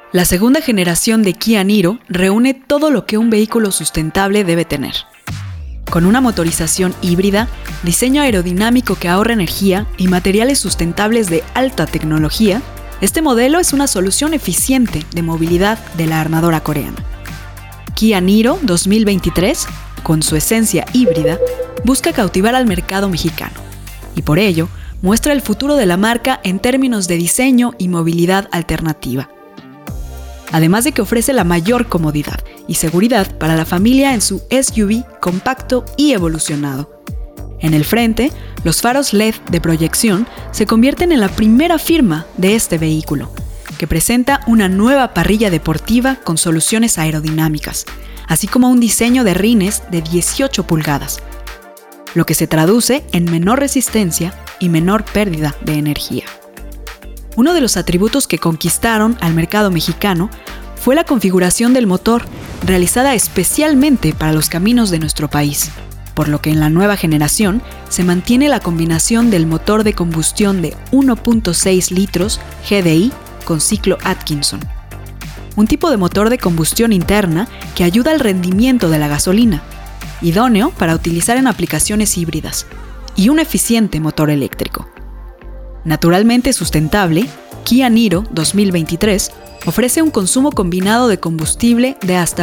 La segunda generación de Kia Niro reúne todo lo que un vehículo sustentable debe tener. Con una motorización híbrida, diseño aerodinámico que ahorra energía y materiales sustentables de alta tecnología, este modelo es una solución eficiente de movilidad de la armadora coreana. Kia Niro 2023, con su esencia híbrida, busca cautivar al mercado mexicano y por ello muestra el futuro de la marca en términos de diseño y movilidad alternativa. Además de que ofrece la mayor comodidad y seguridad para la familia en su SUV compacto y evolucionado. En el frente, los faros LED de proyección se convierten en la primera firma de este vehículo, que presenta una nueva parrilla deportiva con soluciones aerodinámicas, así como un diseño de rines de 18 pulgadas, lo que se traduce en menor resistencia y menor pérdida de energía. Uno de los atributos que conquistaron al mercado mexicano fue la configuración del motor, realizada especialmente para los caminos de nuestro país, por lo que en la nueva generación se mantiene la combinación del motor de combustión de 1.6 litros GDI con ciclo Atkinson, un tipo de motor de combustión interna que ayuda al rendimiento de la gasolina, idóneo para utilizar en aplicaciones híbridas, y un eficiente motor eléctrico. Naturalmente sustentable, Kia Niro 2023 ofrece un consumo combinado de combustible de hasta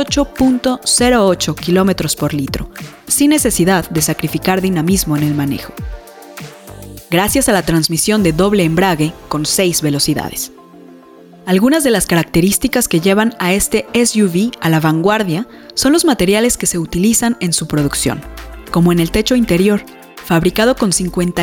28.08 km por litro, sin necesidad de sacrificar dinamismo en el manejo. Gracias a la transmisión de doble embrague con 6 velocidades. Algunas de las características que llevan a este SUV a la vanguardia son los materiales que se utilizan en su producción, como en el techo interior, fabricado con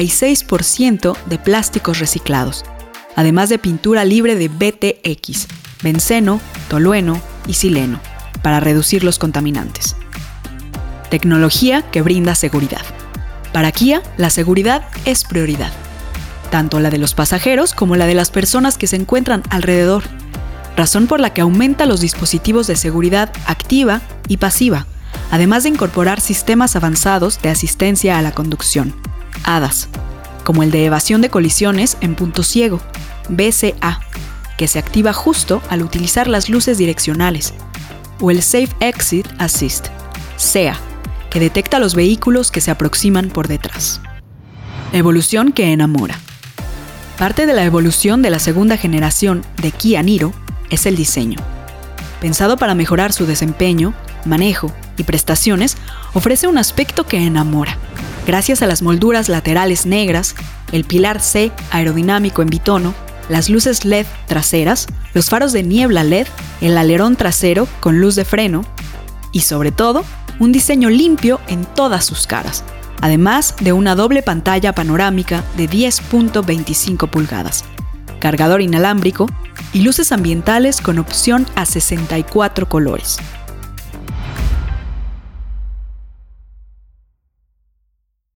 56% de plásticos reciclados, además de pintura libre de BTX, benceno, tolueno y sileno, para reducir los contaminantes. Tecnología que brinda seguridad. Para Kia, la seguridad es prioridad, tanto la de los pasajeros como la de las personas que se encuentran alrededor, razón por la que aumenta los dispositivos de seguridad activa y pasiva, además de incorporar sistemas avanzados de asistencia a la conducción, ADAS, como el de evasión de colisiones en punto ciego, BCA, que se activa justo al utilizar las luces direccionales, o el Safe Exit Assist, SEA, que detecta los vehículos que se aproximan por detrás. Evolución que enamora. Parte de la evolución de la segunda generación de Kia Niro es el diseño. Pensado para mejorar su desempeño, manejo y prestaciones, ofrece un aspecto que enamora. Gracias a las molduras laterales negras, el pilar C aerodinámico en bitono, las luces LED traseras, los faros de niebla LED, el alerón trasero con luz de freno y, sobre todo, un diseño limpio en todas sus caras, además de una doble pantalla panorámica de 10.25 pulgadas, cargador inalámbrico y luces ambientales con opción a 64 colores.